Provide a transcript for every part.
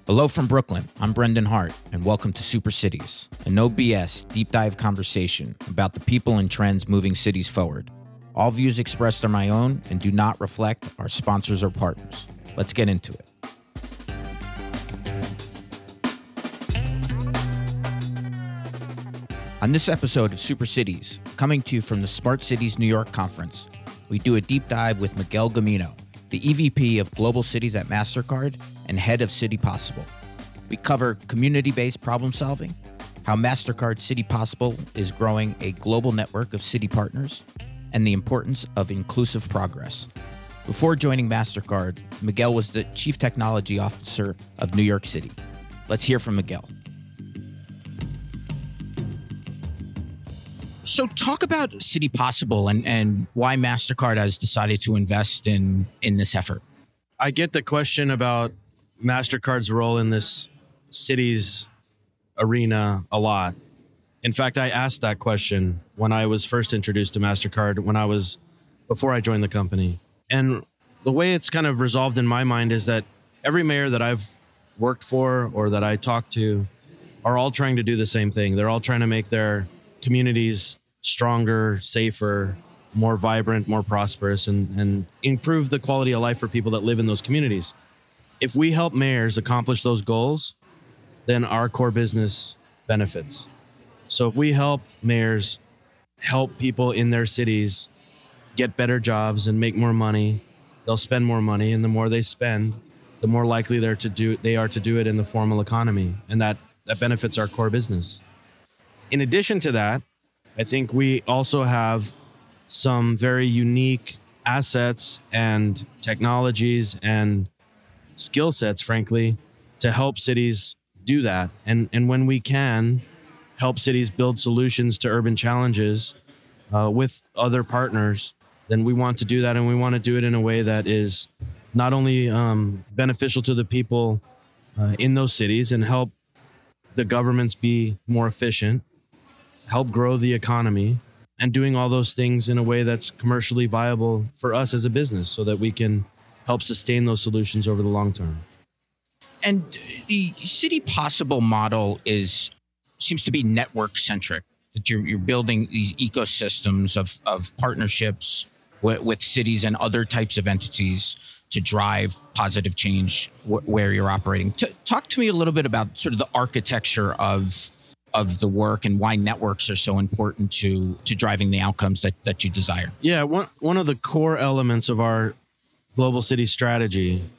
Hello from Brooklyn. I'm Brendan Hart, and welcome to Super Cities, a no BS deep dive conversation about the people and trends moving cities forward. All views expressed are my own and do not reflect our sponsors or partners. Let's get into it. On this episode of Super Cities, coming to you from the Smart Cities New York Conference, we do a deep dive with Miguel Gamino, the EVP of Global Cities at MasterCard and head of City Possible. We cover community-based problem solving, how MasterCard City Possible is growing a global network of city partners, and the importance of inclusive progress. Before joining MasterCard, Miguel was the Chief Technology Officer of New York City. Let's hear from Miguel. So talk about City Possible and why MasterCard has decided to invest in this effort. I get the question about MasterCard's role in this city's arena a lot. In fact, I asked that question when I was first introduced to MasterCard before I joined the company. And the way it's kind of resolved in my mind is that every mayor that I've worked for or that I talk to are all trying to do the same thing. They're all trying to make their communities stronger, safer, more vibrant, more prosperous, and improve the quality of life for people that live in those communities. If we help mayors accomplish those goals, then our core business benefits. So if we help mayors help people in their cities get better jobs and make more money, they'll spend more money, and the more they spend, the more likely they are to do it in the formal economy, and that benefits our core business. In addition to that, I think we also have some very unique assets and technologies and skill sets, frankly, to help cities do that. And when we can help cities build solutions to urban challenges with other partners, then we want to do that. And we want to do it in a way that is not only beneficial to the people in those cities and help the governments be more efficient, help grow the economy, and doing all those things in a way that's commercially viable for us as a business so that we can help sustain those solutions over the long term. And the City Possible model seems to be network centric, that you're building these ecosystems of partnerships with cities and other types of entities to drive positive change where you're operating. Talk to me a little bit about sort of the architecture of the work and why networks are so important to driving the outcomes that you desire. Yeah, one of the core elements of our global city strategy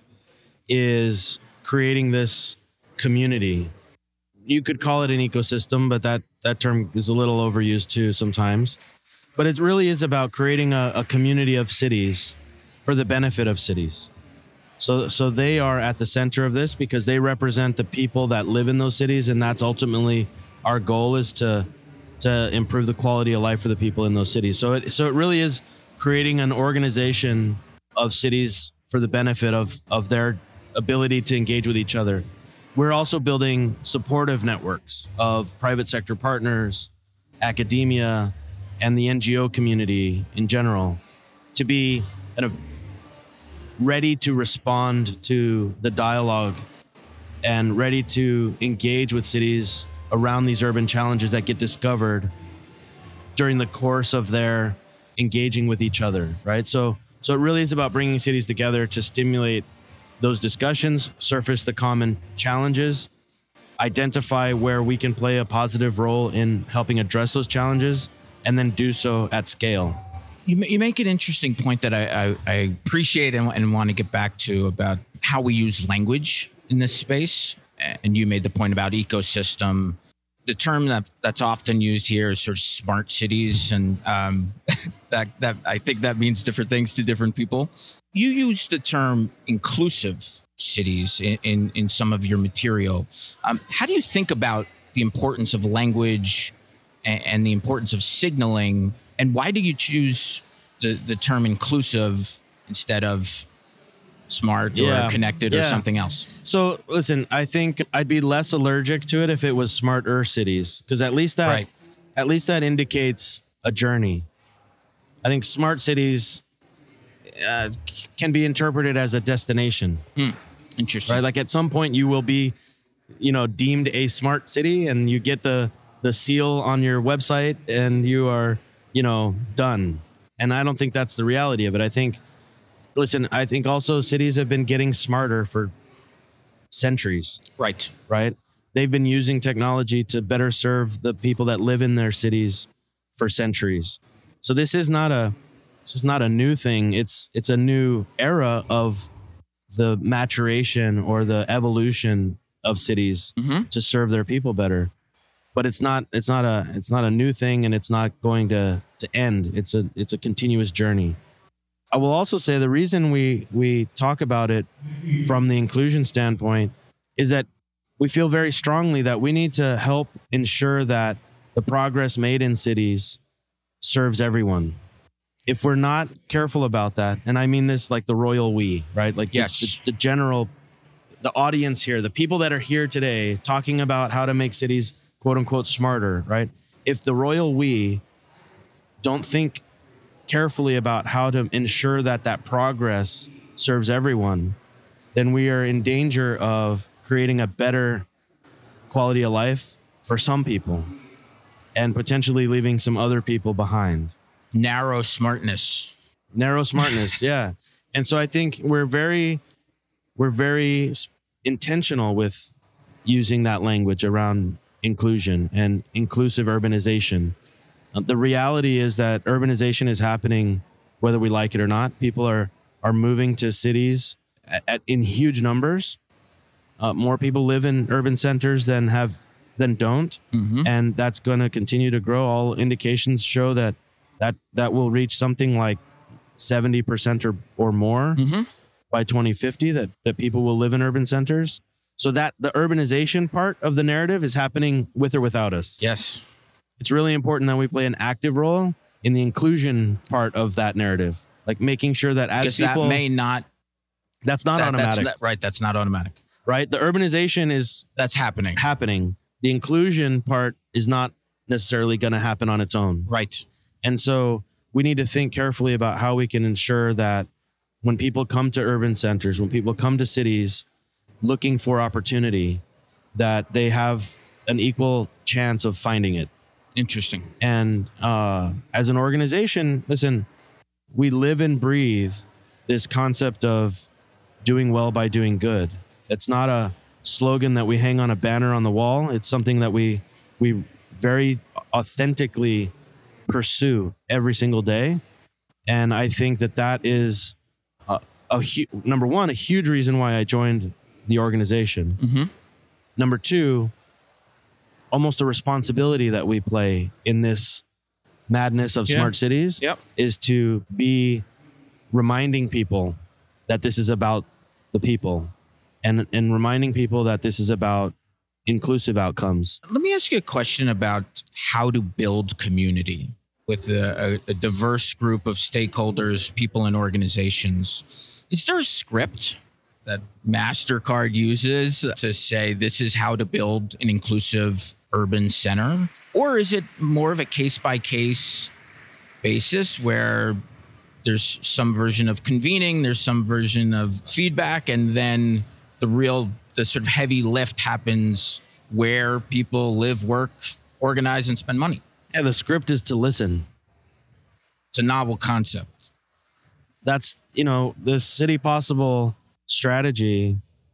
is creating this community. You could call it an ecosystem, but that term is a little overused too sometimes. But it really is about creating a community of cities for the benefit of cities. So they are at the center of this because they represent the people that live in those cities, and that's ultimately our goal, is to improve the quality of life for the people in those cities. So it really is creating an organization of cities for the benefit of their ability to engage with each other. We're also building supportive networks of private sector partners, academia, and the NGO community in general to be kind of ready to respond to the dialogue and ready to engage with cities around these urban challenges that get discovered during the course of their engaging with each other, right? So it really is about bringing cities together to stimulate those discussions, surface the common challenges, identify where we can play a positive role in helping address those challenges, and then do so at scale. You make an interesting point that I appreciate and want to get back to about how we use language in this space. And you made the point about ecosystem. The term that's often used here is sort of smart cities, and that I think that means different things to different people. You use the term inclusive cities in some of your material. How do you think about the importance of language and the importance of signaling, and why do you choose the term inclusive instead of smart or connected or something else? So listen, I think I'd be less allergic to it if it was smarter cities, because at least that indicates a journey. I think smart cities can be interpreted as a destination. Interesting. right? Like at some point you will be, deemed a smart city, and you get the seal on your website, and you are, done. And I don't think that's the reality of it. I think also cities have been getting smarter for centuries, Right. right? They've been using technology to better serve the people that live in their cities for centuries. So this is not a new thing. It's a new era of the maturation or the evolution of cities to serve their people better. But it's not a new thing, and it's not going to end. It's a continuous journey. I will also say the reason we talk about it from the inclusion standpoint is that we feel very strongly that we need to help ensure that the progress made in cities serves everyone. If we're not careful about that, and I mean this like the royal we, right? Like Yes. the general, the audience here, the people that are here today talking about how to make cities quote unquote smarter, right? If the royal we don't think carefully about how to ensure that progress serves everyone, then we are in danger of creating a better quality of life for some people and potentially leaving some other people behind. Narrow smartness. Narrow smartness, yeah. And so I think we're very intentional with using that language around inclusion and inclusive urbanization. The reality is that urbanization is happening whether we like it or not. People are moving to cities in huge numbers. More people live in urban centers than don't, and that's going to continue to grow. All indications show that will reach something like 70% or more by 2050. That people will live in urban centers. So that the urbanization part of the narrative is happening with or without us. Yes. It's really important that we play an active role in the inclusion part of that narrative, like making sure that as people, that may not. That's not automatic, Right. That's not automatic. right? The urbanization is That's happening. The inclusion part is not necessarily going to happen on its own. Right. And so we need to think carefully about how we can ensure that when people come to urban centers, when people come to cities looking for opportunity, that they have an equal chance of finding it. Interesting. And as an organization, listen, we live and breathe this concept of doing well by doing good. It's not a slogan that we hang on a banner on the wall. It's something that we very authentically pursue every single day. And I think that is number one, a huge reason why I joined the organization. Number two, almost a responsibility that we play in this madness of smart cities is to be reminding people that this is about the people and reminding people that this is about inclusive outcomes. Let me ask you a question about how to build community with a diverse group of stakeholders, people, and organizations. Is there a script that MasterCard uses to say this is how to build an inclusive urban center? Or is it more of a case-by-case basis where there's some version of convening, there's some version of feedback, and then the sort of heavy lift happens where people live, work, organize, and spend money? Yeah, the script is to listen. It's a novel concept. That's, the City Possible strategy,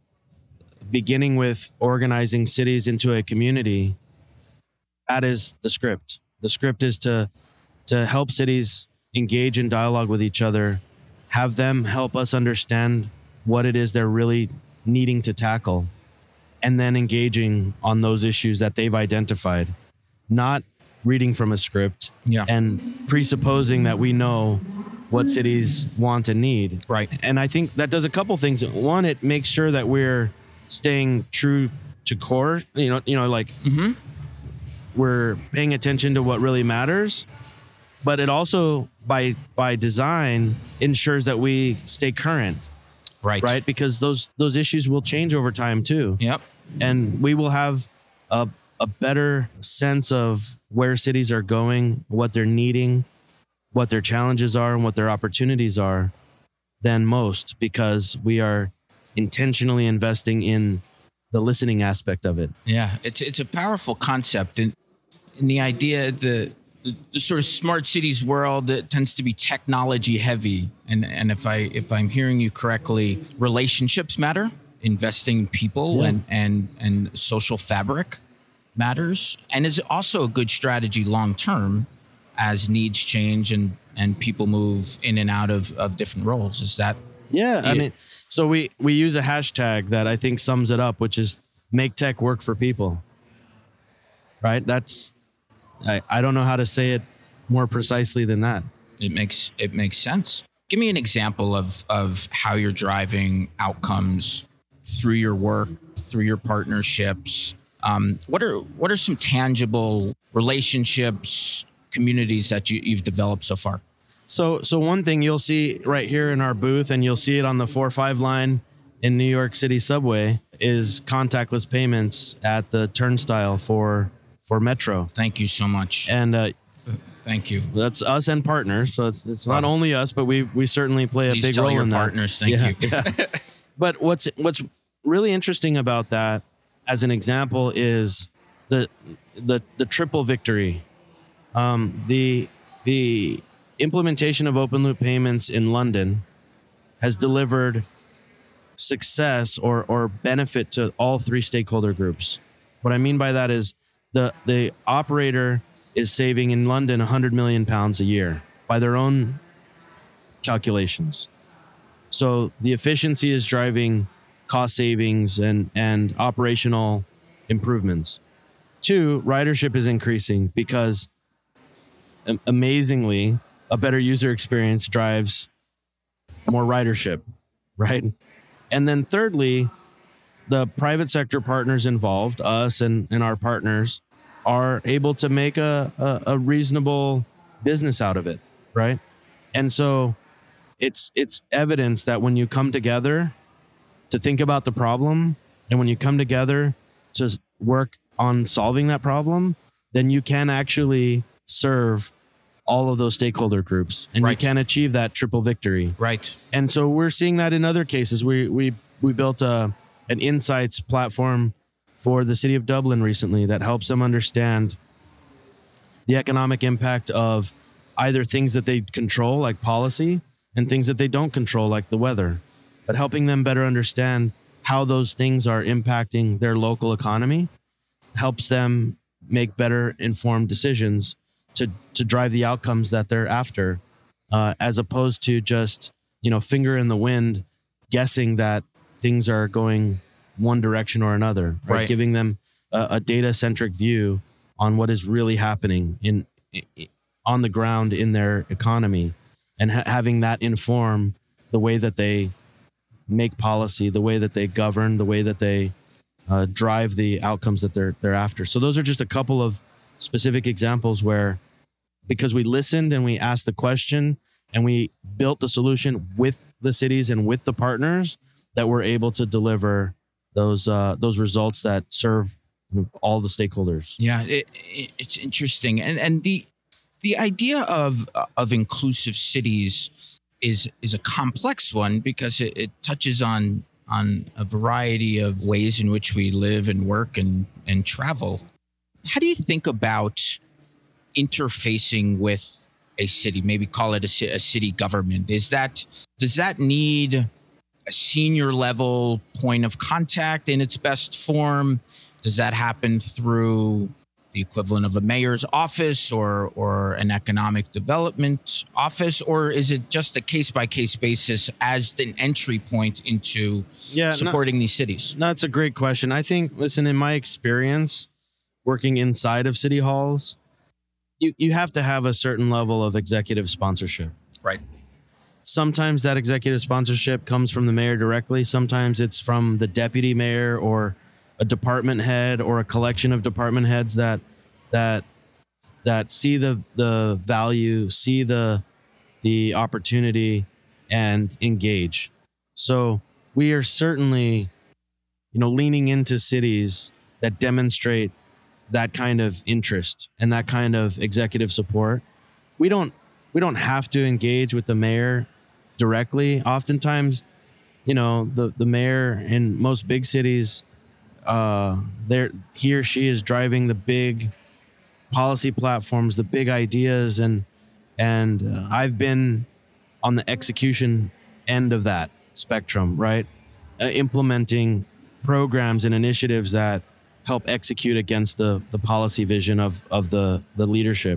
beginning with organizing cities into a community. That is the script. The script is to help cities engage in dialogue with each other, have them help us understand what it is they're really needing to tackle, and then engaging on those issues that they've identified, not reading from a script and presupposing that we know what cities want and need. Right. And I think that does a couple things. One, it makes sure that we're staying true to core, we're paying attention to what really matters, but it also by design ensures that we stay current. Right. Because those issues will change over time too. Yep. And we will have a better sense of where cities are going, what they're needing, what their challenges are, and what their opportunities are than most, because we are intentionally investing in the listening aspect of it. Yeah, it's a powerful concept, and the idea the sort of smart cities world that tends to be technology heavy, and if I'm hearing you correctly, relationships matter, investing in people, Yeah. and social fabric matters, and is also a good strategy long term as needs change and people move in and out of different roles. Is that Yeah, I Yeah. mean, so we use a hashtag that I think sums it up, which is make tech work for people. Right? That's I don't know how to say it more precisely than that. it makes sense? Give me an example of how you're driving outcomes through your work, through your partnerships. What are some tangible relationships, communities that you've developed so far? So one thing you'll see right here in our booth, and you'll see it on the 4-5 line in New York City subway, is contactless payments at the turnstile for Metro. Thank you so much. And Thank you. that's us and partners. So it's not only us, but we certainly play a Please big tell role your in that. partners. Thank Yeah, you. yeah. But what's really interesting about that, as an example, is the triple victory. The implementation of open loop payments in London has delivered success or benefit to all three stakeholder groups. What I mean by that is the operator is saving in London £100 million a year by their own calculations. So the efficiency is driving cost savings and operational improvements. 2, ridership is increasing because amazingly, a better user experience drives more ridership, right? And then thirdly, the private sector partners involved, us and our partners, are able to make a reasonable business out of it, right? And so it's evidence that when you come together to think about the problem, and when you come together to work on solving that problem, then you can actually serve all of those stakeholder groups, and you Right. can achieve that triple victory. Right. And so we're seeing that in other cases. We built an insights platform for the city of Dublin recently that helps them understand the economic impact of either things that they control, like policy, and things that they don't control, like the weather, but helping them better understand how those things are impacting their local economy helps them make better informed decisions to drive the outcomes that they're after, as opposed to just, finger in the wind, guessing that things are going one direction or another, right? Right. Giving them a data-centric view on what is really happening on the ground in their economy, and having that inform the way that they make policy, the way that they govern, the way that they drive the outcomes that they're after. So those are just a couple of specific examples where, because we listened and we asked the question and we built the solution with the cities and with the partners, that we're able to deliver those results that serve all the stakeholders. Yeah, it's interesting, and the idea of inclusive cities is a complex one, because it touches on a variety of ways in which we live and work and travel. How do you think about interfacing with a city? Maybe call it a city government. Does that need a senior level point of contact in its best form? Does that happen through the equivalent of a mayor's office or an economic development office? Or is it just a case-by-case basis as an entry point into supporting these cities? No, that's a great question. I think, listen, in my experience working inside of city halls, you have to have a certain level of executive sponsorship. Right. Sometimes that executive sponsorship comes from the mayor directly. Sometimes it's from the deputy mayor or a department head or a collection of department heads that see the value, see the opportunity, and engage. So we are certainly, leaning into cities that demonstrate that kind of interest and that kind of executive support. We don't have to engage with the mayor directly. Oftentimes, the mayor in most big cities, he or she is driving the big policy platforms, the big ideas, and I've been on the execution end of that spectrum, right? Implementing programs and initiatives that help execute against the policy vision of the leadership.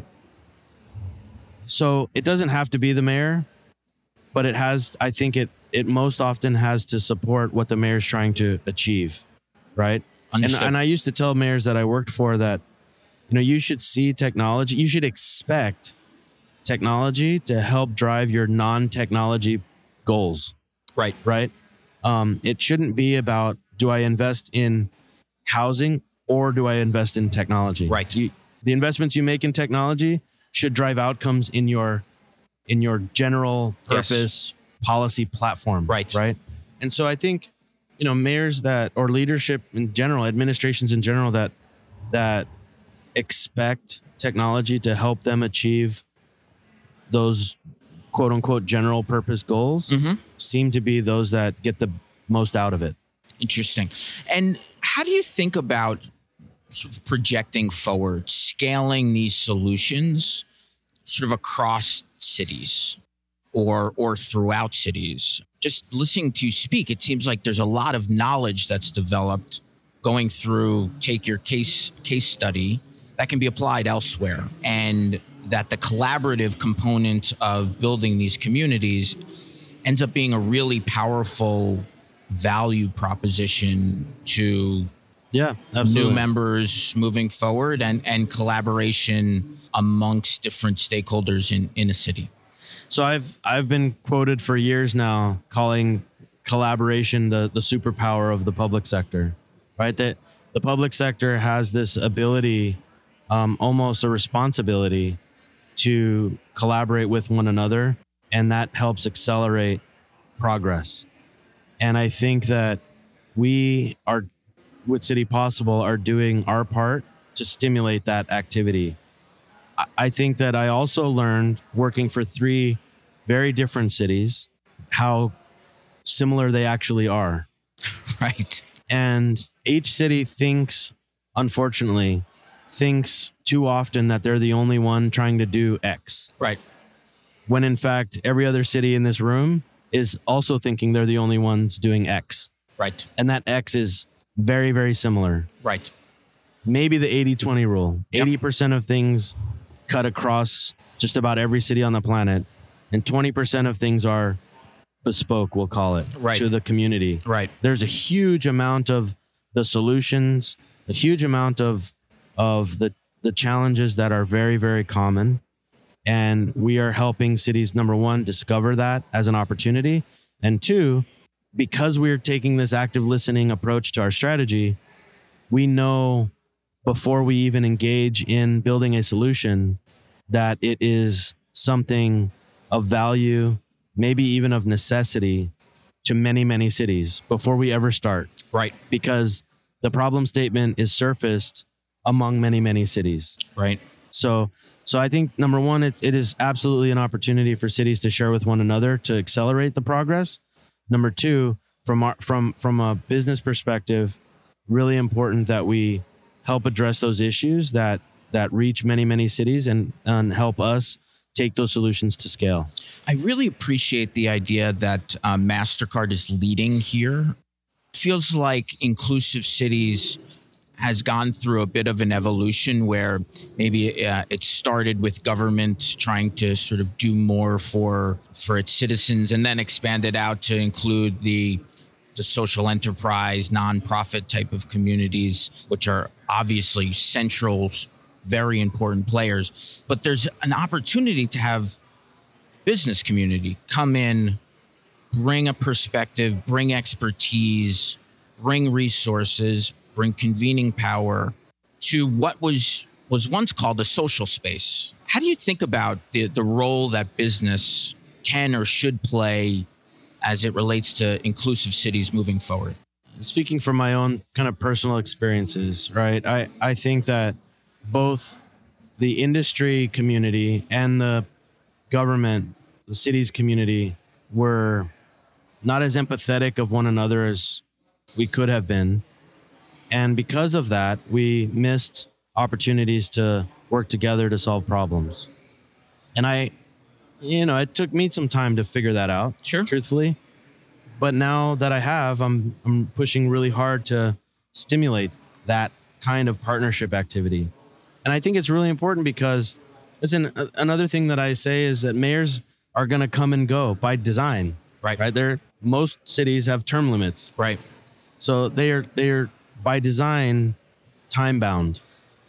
So it doesn't have to be the mayor, but I think it most often has to support what the mayor's trying to achieve, right? And I used to tell mayors that I worked for that, you should see technology, you should expect technology to help drive your non-technology goals. Right. Right. It shouldn't be about, do I invest in housing or do I invest in technology? Right. The investments you make in technology should drive outcomes in your general purpose policy platform. Right. Right. And so I think, mayors or leadership in general, administrations in general that expect technology to help them achieve those quote unquote general purpose goals seem to be those that get the most out of it. Interesting. And how do you think about sort of projecting forward, scaling these solutions sort of across cities or throughout cities? Just listening to you speak, it seems like there's a lot of knowledge that's developed going through take your case study that can be applied elsewhere, and that the collaborative component of building these communities ends up being a really powerful value proposition to new members moving forward and collaboration amongst different stakeholders in a city. So I've been quoted for years now calling collaboration the superpower of the public sector, right? That the public sector has this ability, almost a responsibility, to collaborate with one another, and that helps accelerate progress. And I think that we are, with City Possible, are doing our part to stimulate that activity. I think that I also learned, working for 3 very different cities, how similar they actually are. Right. And each city unfortunately thinks too often that they're the only one trying to do X. Right. When in fact, every other city in this room is also thinking they're the only ones doing X. Right. And that X is very, very similar. Right. Maybe the 80-20 rule. Yep. 80% of things cut across just about every city on the planet, and 20% of things are bespoke, we'll call it, to the community. Right. There's a huge amount of the solutions, a huge amount of the challenges that are very, very common. And we are helping cities, number 1, discover that as an opportunity. And 2, because we're taking this active listening approach to our strategy, we know before we even engage in building a solution that it is something of value, maybe even of necessity, to many, many cities before we ever start. Right. Because the problem statement is surfaced among many, many cities. Right. So I think, number 1, it is absolutely an opportunity for cities to share with one another to accelerate the progress. Number 2, from a business perspective, really important that we help address those issues that reach many, many cities and help us take those solutions to scale. I really appreciate the idea that MasterCard is leading here. Feels like Inclusive Cities has gone through a bit of an evolution where maybe it started with government trying to sort of do more for its citizens, and then expanded out to include the social enterprise, nonprofit type of communities, which are obviously central, very important players. But there's an opportunity to have business community come in, bring a perspective, bring expertise, bring resources, bring convening power to what was once called a social space. How do you think about the role that business can or should play as it relates to Inclusive Cities moving forward? Speaking from my own kind of personal experiences, right? I think that both the industry community and the government, the city's community, were not as empathetic of one another as we could have been. And because of that, we missed opportunities to work together to solve problems. And it took me some time to figure that out, Sure. truthfully. But now that I have, I'm pushing really hard to stimulate that kind of partnership activity. And I think it's really important because, listen, another thing that I say is that mayors are going to come and go by design. Right. Most cities have term limits. Right. So they are by design time bound.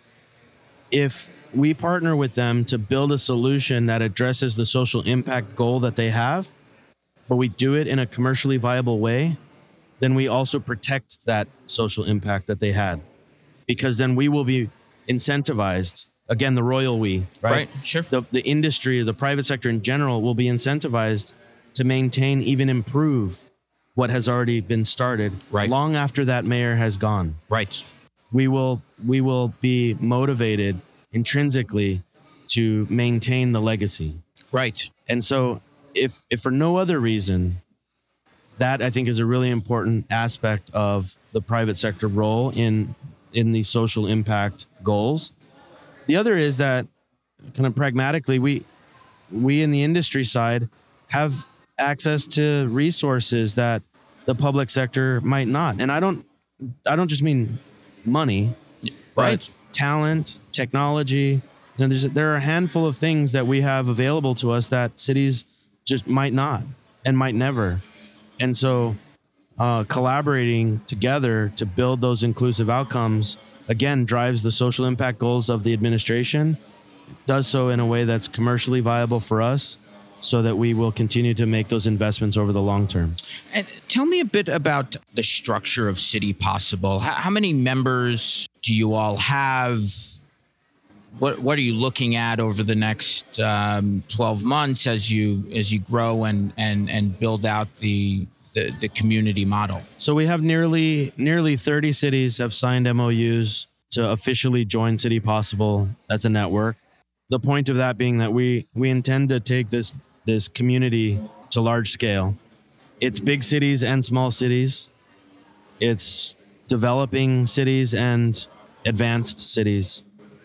If we partner with them to build a solution that addresses the social impact goal that they have, but we do it in a commercially viable way, then we also protect that social impact that they had, because then we will be incentivized. Again, the royal we, right? Sure. The industry, the private sector in general will be incentivized to maintain, even improve what has already been started long after that mayor has gone. Right. We will be motivated intrinsically to maintain the legacy. Right. And so if for no other reason, that I think is a really important aspect of the private sector role in the social impact goals. The other is that kind of pragmatically, we in the industry side have access to resources that the public sector might not. And I don't just mean money, but talent, technology. There are a handful of things that we have available to us that cities just might not and might never. And so collaborating together to build those inclusive outcomes, again, drives the social impact goals of the administration. It does so in a way that's commercially viable for us, so that we will continue to make those investments over the long term. And tell me a bit about the structure of City Possible. How many members do you all have? What are you looking at over the next 12 months as you grow and build out the community model? So we have nearly 30 cities have signed MOUs to officially join City Possible as a network. The point of that being that we intend to take this community to large scale. It's big cities and small cities. It's developing cities and advanced cities.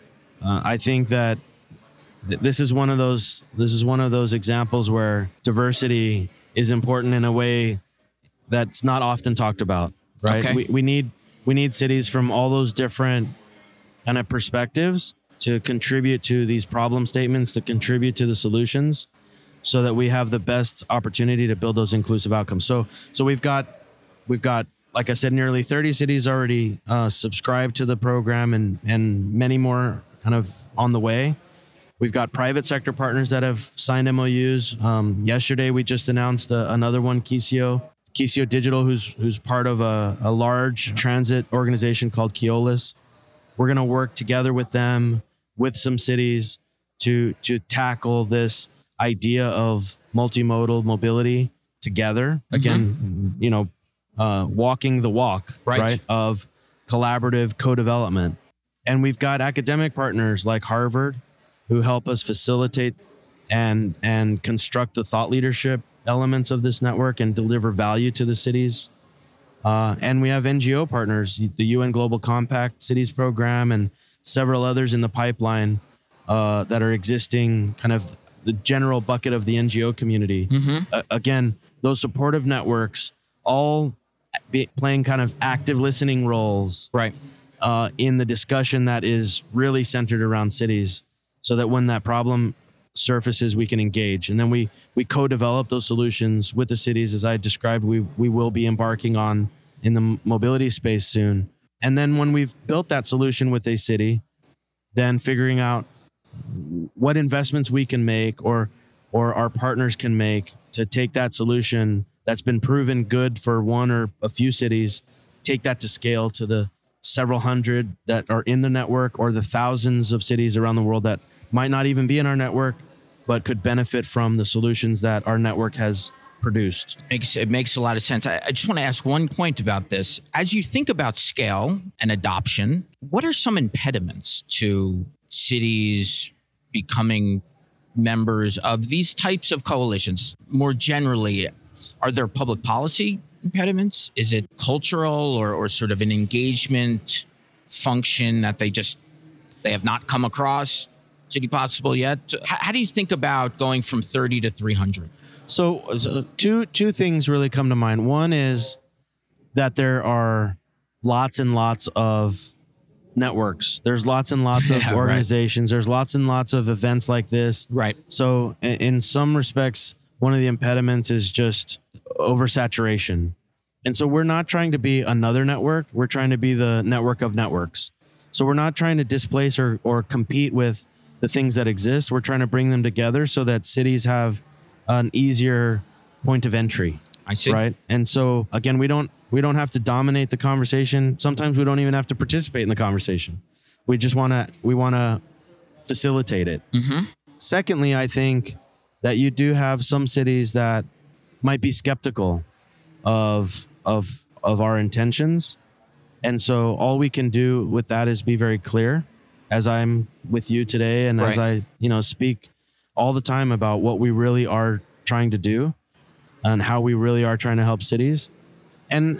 I think that this is one of those examples where diversity is important in a way that's not often talked about. Right? Okay. We need cities from all those different kind of perspectives to contribute to these problem statements, to contribute to the solutions, so that we have the best opportunity to build those inclusive outcomes. So we've got, like I said, nearly 30 cities already subscribed to the program, and many more kind of on the way. We've got private sector partners that have signed MOUs. Yesterday, we just announced another one, Kisio Digital, who's part of a large transit organization called Keolis. We're going to work together with them, with some cities, to tackle this idea of multimodal mobility together. Again, walking the walk, right? Of collaborative co-development. And we've got academic partners like Harvard who help us facilitate and construct the thought leadership elements of this network and deliver value to the cities. And we have NGO partners, the UN Global Compact Cities Program, and several others in the pipeline that are existing, kind of the general bucket of the NGO community. Again, those supportive networks all playing kind of active listening roles in the discussion that is really centered around cities, so that when that problem surfaces, we can engage. And then we co-develop those solutions with the cities, as I described. We will be embarking on in the mobility space soon. And then when we've built that solution with a city, then figuring out what investments we can make or our partners can make to take that solution that's been proven good for one or a few cities, take that to scale to the several hundred that are in the network, or the thousands of cities around the world that might not even be in our network, but could benefit from the solutions that our network has produced. It makes a lot of sense. I just want to ask one point about this. As you think about scale and adoption, what are some impediments to cities becoming members of these types of coalitions? More generally, Are there public policy impediments? Is it cultural or sort of an engagement function that they have not come across City Possible yet? How do you think about going from 30 to 300? So two things really come to mind. One is that there are lots and lots of networks. There's lots and lots of organizations. Right. There's lots and lots of events like this. Right. So in some respects, one of the impediments is just oversaturation. And so we're not trying to be another network. We're trying to be the network of networks. So we're not trying to displace or compete with the things that exist. We're trying to bring them together so that cities have an easier point of entry. I see. Right. And so again, we don't have to dominate the conversation. Sometimes we don't even have to participate in the conversation. We want to facilitate it. Mm-hmm. Secondly, I think that you do have some cities that might be skeptical of our intentions. And so all we can do with that is be very clear, as I'm with you today and as I, speak all the time about what we really are trying to do and how we really are trying to help cities. And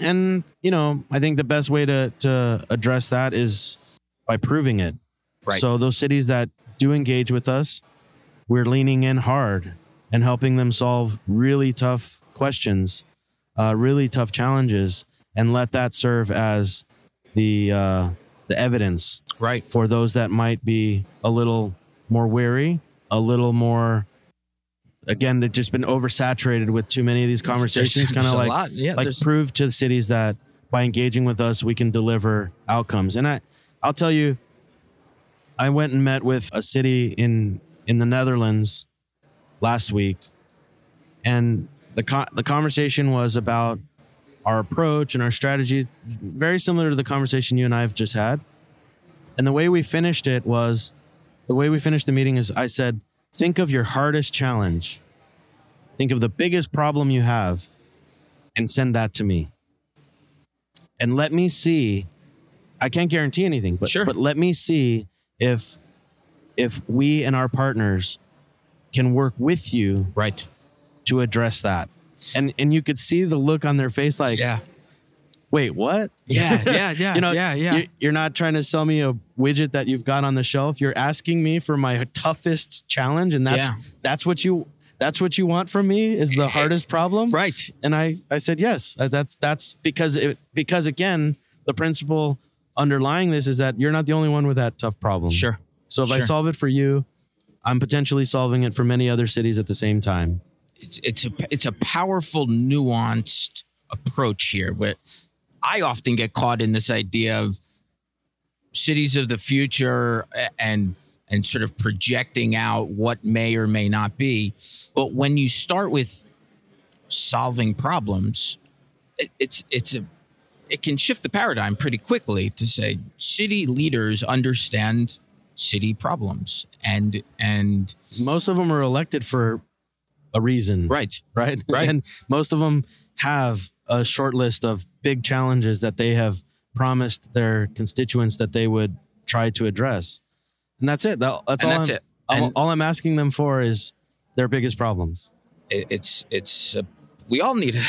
I think the best way to address that is by proving it. Right. So those cities that do engage with us, we're leaning in hard and helping them solve really tough questions, really tough challenges, and let that serve as the evidence, right, for those that might be a little more wary, a little more, again, they've just been oversaturated with too many of these conversations. Kind of like prove to the cities that by engaging with us, we can deliver outcomes. And I'll tell you, I went and met with a city in the Netherlands last week, and the conversation was about our approach and our strategy, very similar to the conversation you and I have just had. And the way we finished the meeting is I said, think of your hardest challenge. Think of the biggest problem you have and send that to me. And let me see, I can't guarantee anything, but let me see if we and our partners can work with you to address that. And you could see the look on their face like, wait, what? Yeah. You're not trying to sell me a widget that you've got on the shelf. You're asking me for my toughest challenge, and that's what you want from me is the hardest problem, right? And I said yes. That's because again, the principle underlying this is that you're not the only one with that tough problem. Sure. So if I solve it for you, I'm potentially solving it for many other cities at the same time. It's a powerful, nuanced approach here. But I often get caught in this idea of cities of the future and sort of projecting out what may or may not be. But when you start with solving problems, it can shift the paradigm pretty quickly to say city leaders understand city problems and most of them are elected for a reason. Right. And most of them have a short list of big challenges that they have promised their constituents that they would try to address. And that's it. That's it. All I'm asking them for is their biggest problems. We all need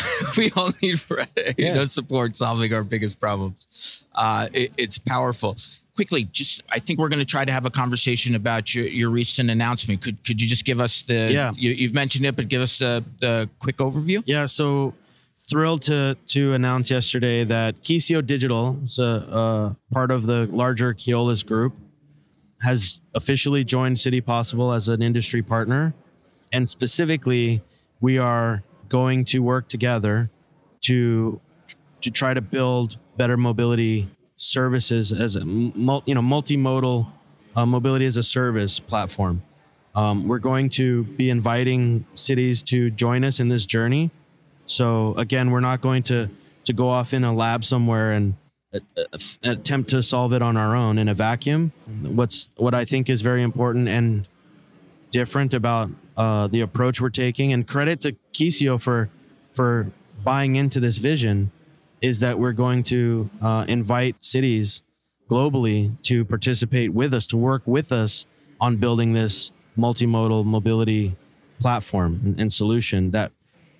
support solving our biggest problems. It's powerful. Quickly, I think we're going to try to have a conversation about your recent announcement. Could you just give us you've mentioned it, but give us the quick overview? Yeah. So thrilled to announce yesterday that Keysio Digital, is a part of the larger Keolis group, has officially joined City Possible as an industry partner. And specifically, we are going to work together to try to build better mobility services as a multimodal mobility as a service platform. We're going to be inviting cities to join us in this journey. So again, we're not going to go off in a lab somewhere and attempt to solve it on our own in a vacuum. What I think is very important and different about the approach we're taking, and credit to Keysio for buying into this vision, is that we're going to invite cities globally to participate with us, to work with us on building this multimodal mobility platform and solution that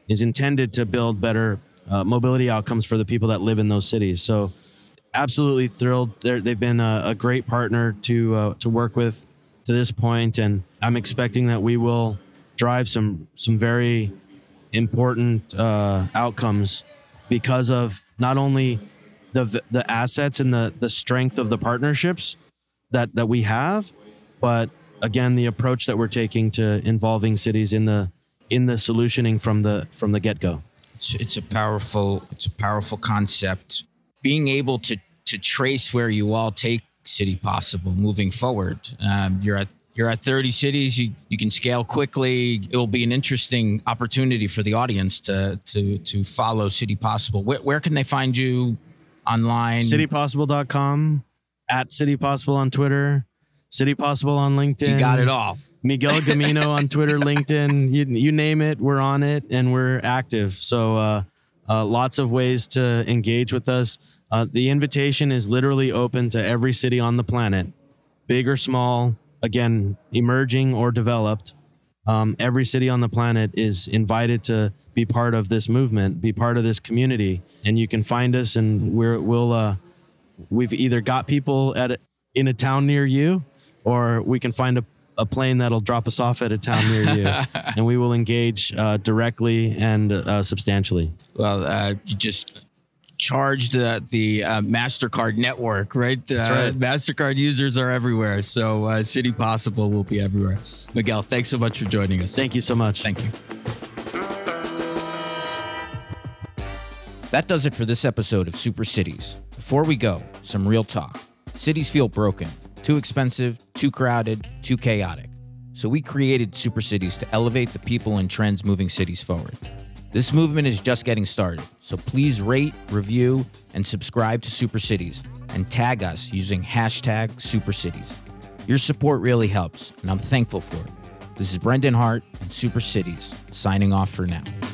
is intended to build better mobility outcomes for the people that live in those cities. So absolutely thrilled. They've been a great partner to work with to this point, and I'm expecting that we will drive some very important outcomes because of not only the assets and the strength of the partnerships that we have, but again, the approach that we're taking to involving cities in the solutioning from the get-go. It's a powerful concept. Being able to trace where you all take City Possible moving forward. You're at 30 cities. You can scale quickly. It will be an interesting opportunity for the audience to follow City Possible. Where can they find you online? CityPossible.com, at City Possible on Twitter, City Possible on LinkedIn. You got it all. Miguel Gamino on Twitter, LinkedIn, you name it, we're on it and we're active. So lots of ways to engage with us. The invitation is literally open to every city on the planet, big or small, again, emerging or developed. Every city on the planet is invited to be part of this movement, be part of this community. And you can find us, and we've either got people in a town near you, or we can find a plane that'll drop us off at a town near you, and we will engage directly and substantially. Well, you just charged the MasterCard network, right? That's right. MasterCard users are everywhere, so City Possible will be everywhere. Miguel, thanks so much for joining us. Thank you so much. Thank you. That does it for this episode of Super Cities. Before we go, some real talk. Cities feel broken, too expensive, too crowded, too chaotic. So we created Super Cities to elevate the people and trends moving cities forward. This movement is just getting started, so please rate, review, and subscribe to Super Cities, and tag us using #SuperCities. Your support really helps, and I'm thankful for it. This is Brendan Hart and Super Cities, signing off for now.